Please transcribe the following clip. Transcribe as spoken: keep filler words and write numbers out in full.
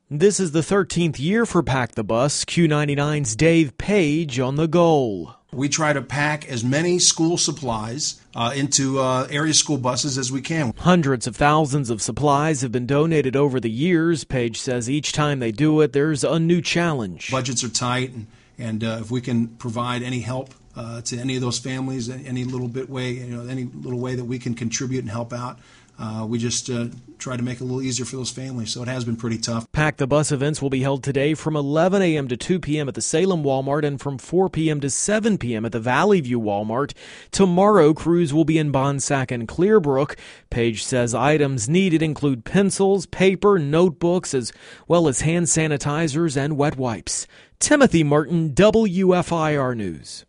This is the thirteenth year for Pack the Bus. Q ninety-nine's Dave Page on the goal. We try to pack as many school supplies uh, into uh, area school buses as we can. Hundreds of thousands of supplies have been donated over the years. Page says each time they do it, there's a new challenge. Budgets are tight, and, and uh, if we can provide any help uh, to any of those families, any little bit way, you know, any little way that we can contribute and help out, Uh, we just uh, try to make it a little easier for those families, so it has been pretty tough. Pack the Bus events will be held today from eleven a.m. to two p.m. at the Salem Walmart and from four p.m. to seven p.m. at the Valley View Walmart. Tomorrow, crews will be in Bonsack and Clearbrook. Page says items needed include pencils, paper, notebooks, as well as hand sanitizers and wet wipes. Timothy Martin, W F I R News.